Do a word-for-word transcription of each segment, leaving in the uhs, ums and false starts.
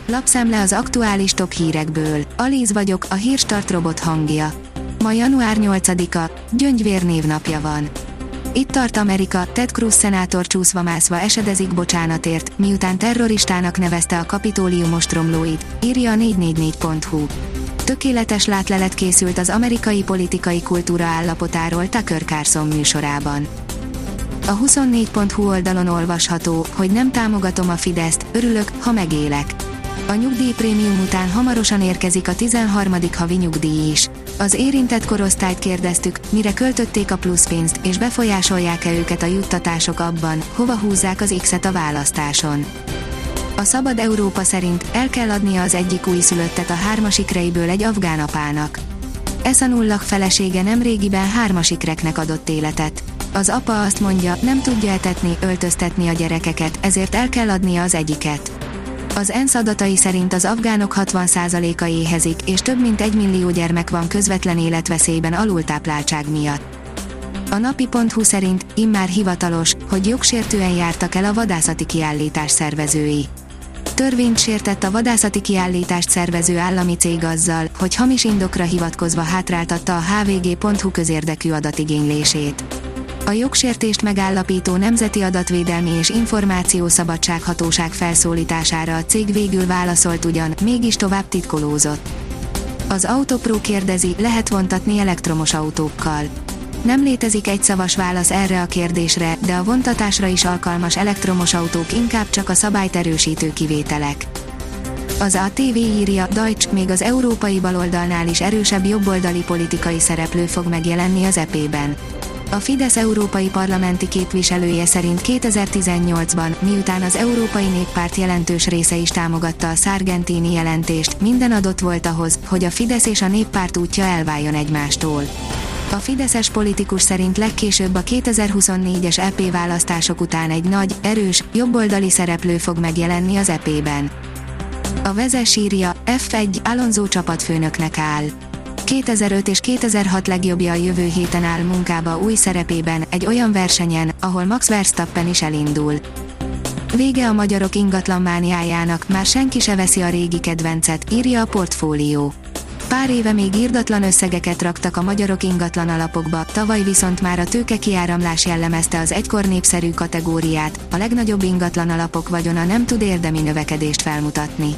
Lapszemle az aktuális top hírekből. Alíz vagyok, a Hírstart robot hangja. Ma január nyolcadika, Gyöngyvér névnapja van. Itt tart Amerika, Ted Cruz szenátor csúszva-mászva esedezik bocsánatért, miután terroristának nevezte a kapitólium ostromlóit, írja a négy négy négy pont hu. Tökéletes látlelet készült az amerikai politikai kultúra állapotáról Tucker Carlson műsorában. A huszonnégy pont hu oldalon olvasható, hogy nem támogatom a Fideszt, örülök, ha megélek. A nyugdíjprémium után hamarosan érkezik a tizenharmadik havi nyugdíj is. Az érintett korosztályt kérdeztük, mire költötték a pluszpénzt, és befolyásolják-e őket a juttatások abban, hova húzzák az X-et a választáson. A Szabad Európa szerint el kell adnia az egyik újszülöttet a hármasikreiből egy afgán apának. Esanullah felesége nemrégiben hármasikreknek adott életet. Az apa azt mondja, nem tudja etetni, öltöztetni a gyerekeket, ezért el kell adnia az egyiket. Az ENSZ adatai szerint az afgánok hatvan százaléka éhezik, és több mint egy millió gyermek van közvetlen életveszélyben alultápláltság miatt. A napi pont hu szerint immár hivatalos, hogy jogsértően jártak el a vadászati kiállítás szervezői. Törvényt sértett a vadászati kiállítást szervező állami cég azzal, hogy hamis indokra hivatkozva hátráltatta a há vé gé pont hu közérdekű adatigénylését. A jogsértést megállapító Nemzeti Adatvédelmi és Információszabadság Hatóság felszólítására a cég végül válaszolt, ugyan, mégis tovább titkolózott. Az Autopro kérdezi, lehet vontatni elektromos autókkal. Nem létezik egyszavas válasz erre a kérdésre, de a vontatásra is alkalmas elektromos autók inkább csak a szabályt erősítő kivételek. Az á té vé írja, Deutsch, még az európai baloldalnál is erősebb jobboldali politikai szereplő fog megjelenni az é pében. A Fidesz európai parlamenti képviselője szerint kétezer-tizennyolcban, miután az Európai Néppárt jelentős része is támogatta a Sargentini jelentést, minden adott volt ahhoz, hogy a Fidesz és a Néppárt útja elváljon egymástól. A fideszes politikus szerint legkésőbb a kétezer-huszonnégyes é pé választások után egy nagy, erős, jobboldali szereplő fog megjelenni az é pében. A Vezes írja, ef egy, Alonso csapatfőnöknek áll. kétezer-öt és kétezer-hat legjobbja a jövő héten áll munkába új szerepében, egy olyan versenyen, ahol Max Verstappen is elindul. Vége a magyarok ingatlanmániájának, már senki se veszi a régi kedvencet, írja a Portfólió. Pár éve még irdatlan összegeket raktak a magyarok ingatlan alapokba, tavaly viszont már a tőkekiáramlás jellemezte az egykor népszerű kategóriát, a legnagyobb ingatlan alapok vagyona nem tud érdemi növekedést felmutatni.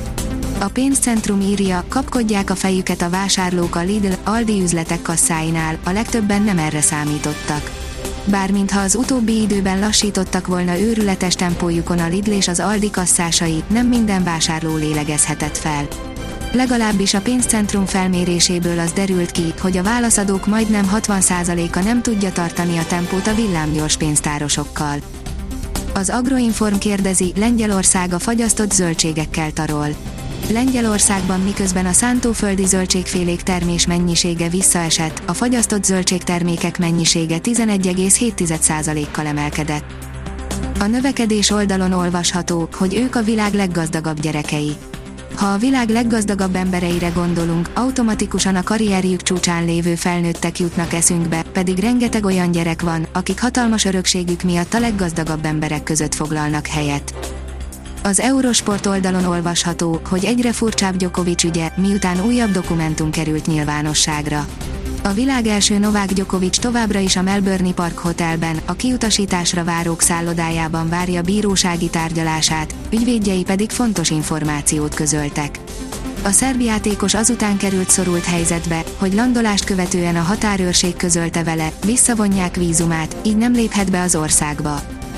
A pénzcentrum írja, kapkodják a fejüket a vásárlók a Lidl, Aldi üzletek kasszáinál, a legtöbben nem erre számítottak. Bár mintha az utóbbi időben lassítottak volna őrületes tempójukon a Lidl és az Aldi kasszásai, nem minden vásárló lélegezhetett fel. Legalábbis a pénzcentrum felméréséből az derült ki, hogy a válaszadók majdnem hatvan százaléka nem tudja tartani a tempót a villámgyors pénztárosokkal. Az Agroinform kérdezi, Lengyelország a fagyasztott zöldségekkel tarol. Lengyelországban miközben a szántóföldi zöldségfélék termés mennyisége visszaesett, a fagyasztott zöldségtermékek mennyisége tizenegy egész hét százalékkal emelkedett. A növekedés oldalon olvasható, hogy ők a világ leggazdagabb gyerekei. Ha a világ leggazdagabb embereire gondolunk, automatikusan a karrierjük csúcsán lévő felnőttek jutnak eszünkbe, pedig rengeteg olyan gyerek van, akik hatalmas örökségük miatt a leggazdagabb emberek között foglalnak helyet. Az Eurosport oldalon olvasható, hogy egyre furcsább Djokovic ügye, miután újabb dokumentum került nyilvánosságra. A világ első Novák Djokovic továbbra is a Melbourne-i Park Hotelben, a kiutasításra várók szállodájában várja bírósági tárgyalását, ügyvédjei pedig fontos információt közöltek. A szerb játékos azután került szorult helyzetbe, hogy landolást követően a határőrség közölte vele, visszavonják vízumát, így nem léphet be az országba.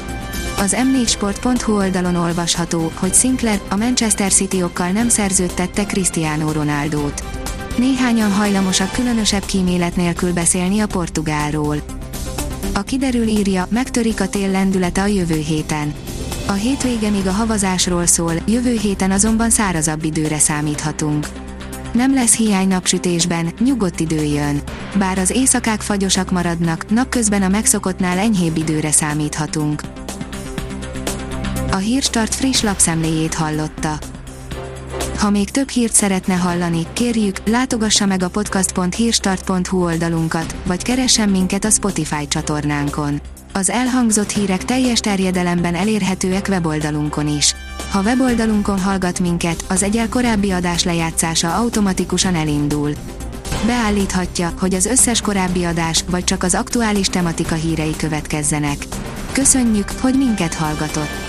Az em négy sport pont hu oldalon olvasható, hogy Sinclair, a Manchester City-okkal nem szerződtette Cristiano Ronaldót. Néhányan hajlamosak különösebb kímélet nélkül beszélni a portugálról. A kiderül írja, megtörik a tél lendülete a jövő héten. A hétvége még a havazásról szól, jövő héten azonban szárazabb időre számíthatunk. Nem lesz hiány napsütésben, nyugodt idő jön. Bár az éjszakák fagyosak maradnak, napközben a megszokottnál enyhébb időre számíthatunk. A Hírstart friss lapszemléjét hallotta. Ha még több hírt szeretne hallani, kérjük, látogassa meg a podcast pont hírstart pont hu oldalunkat, vagy keressen minket a Spotify csatornánkon. Az elhangzott hírek teljes terjedelemben elérhetőek weboldalunkon is. Ha weboldalunkon hallgat minket, az egyel korábbi adás lejátszása automatikusan elindul. Beállíthatja, hogy az összes korábbi adás, vagy csak az aktuális tematika hírei következzenek. Köszönjük, hogy minket hallgatott!